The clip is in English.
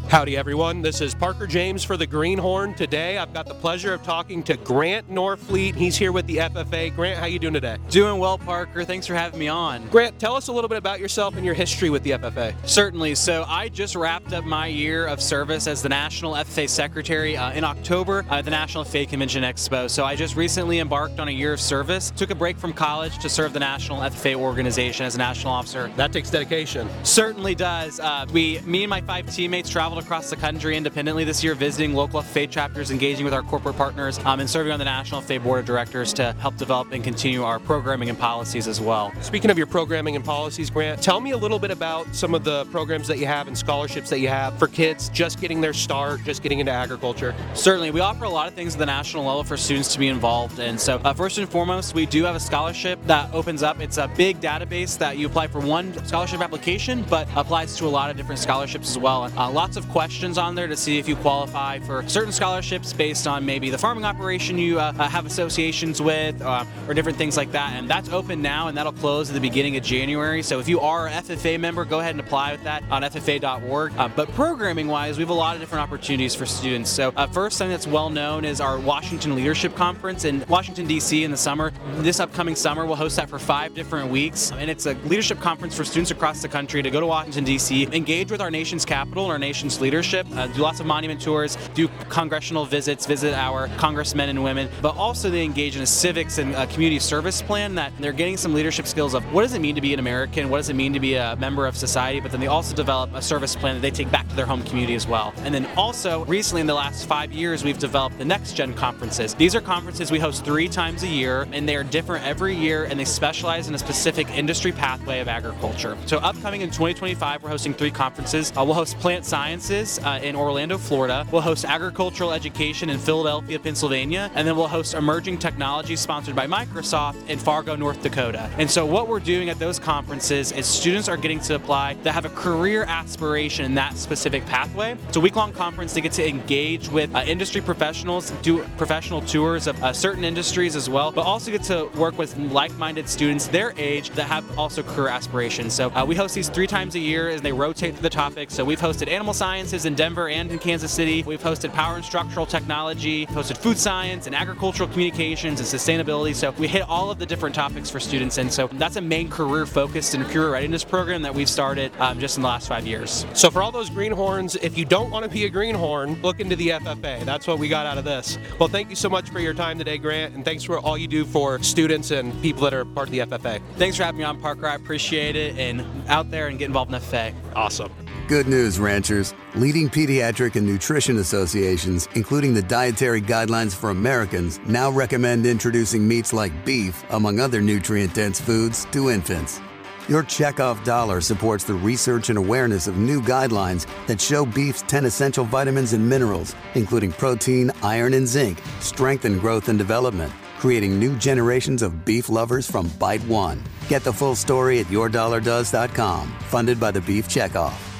Howdy everyone, this is Parker James for the Greenhorn. Today I've got the pleasure of talking to Grant Norfleet. He's here with the FFA. Grant, how you doing today? Doing well, Parker. Thanks for having me on. Grant, tell us a little bit about yourself and your history with the FFA. Certainly. So I just wrapped up my year of service as the National FFA Secretary in October at the National FFA Convention Expo. So I just recently embarked on a year of service, took a break from college to serve the National FFA organization as a national officer. That takes dedication. Certainly does. Me and my 5 teammates traveled across the country independently this year, visiting local FFA chapters, engaging with our corporate partners, and serving on the National FFA Board of Directors to help develop and continue our programming and policies as well. Speaking of your programming and policies, Grant, tell me a little bit about some of the programs that you have and scholarships that you have for kids just getting their start, just getting into agriculture. Certainly. We offer a lot of things at the national level for students to be involved in. So first and foremost, we do have a scholarship that opens up. It's a big database that you apply for one scholarship application, but applies to a lot of different scholarships as well. And lots of questions on there to see if you qualify for certain scholarships based on maybe the farming operation you have associations with or different things like that. And that's open now, and that'll close at the beginning of January. So if you are an FFA member, go ahead and apply with that on FFA.org. But programming-wise, we have a lot of different opportunities for students. So first thing that's well known is our Washington Leadership Conference in Washington, D.C. in the summer. This upcoming summer, we'll host that for 5 different weeks. And it's a leadership conference for students across the country to go to Washington, D.C., engage with our nation's capital and our nation's leadership, do lots of monument tours, do congressional visits, visit our congressmen and women, but also they engage in a civics and community service plan that they're getting some leadership skills of what does it mean to be an American, what does it mean to be a member of society, but then they also develop a service plan that they take back to their home community as well. And then also, recently in the last 5 years, we've developed the Next Gen conferences. These are conferences we host 3 times a year, and they are different every year, and they specialize in a specific industry pathway of agriculture. So upcoming in 2025, we're hosting 3 conferences. We'll host Plant Sciences in Orlando, Florida. We'll host Agricultural Education in Philadelphia, Pennsylvania. And then we'll host Emerging Technology sponsored by Microsoft in Fargo, North Dakota. And so what we're doing at those conferences is students are getting to apply that have a career aspiration in that specific pathway. It's a week-long conference. They get to engage with industry professionals, do professional tours of certain industries as well, but also get to work with like-minded students their age that have also career aspirations. So we host these 3 times a year and they rotate through the topics. So we've hosted animal sciences in Denver and in Kansas City. We've hosted power and structural technology, hosted food science and agricultural communications and sustainability. So we hit all of the different topics for students. And so that's a main career focused and career readiness program that we've started just in the last 5 years. So for all those greenhorns, if you don't want to be a greenhorn, look into the FFA. That's what we got out of this. Well, thank you so much for your time today, Grant, and thanks for all you do for students and people that are part of the FFA. Thanks for having me on, Parker. I appreciate it. And out there and get involved in FFA. Awesome. Good news, ranchers. Leading pediatric and nutrition associations, including the Dietary Guidelines for Americans, now recommend introducing meats like beef, among other nutrient-dense foods, to infants. Your checkoff dollar supports the research and awareness of new guidelines that show beef's 10 essential vitamins and minerals, including protein, iron, and zinc, strengthen growth and development, creating new generations of beef lovers from Bite One. Get the full story at yourdollardoes.com, funded by the Beef Checkoff.